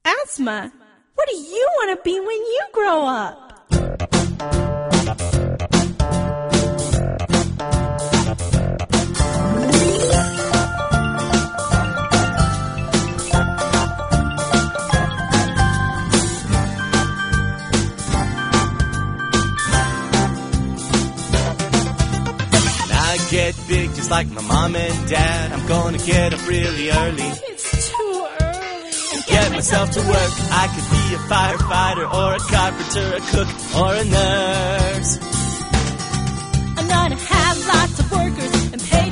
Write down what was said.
asthma. What do you want to be when you grow up? Get big just like my mom and dad. I'm gonna get up really early. It's too early. Get myself to work. I could be a firefighter or a carpenter, a cook or a nurse. I'm gonna have lots of workers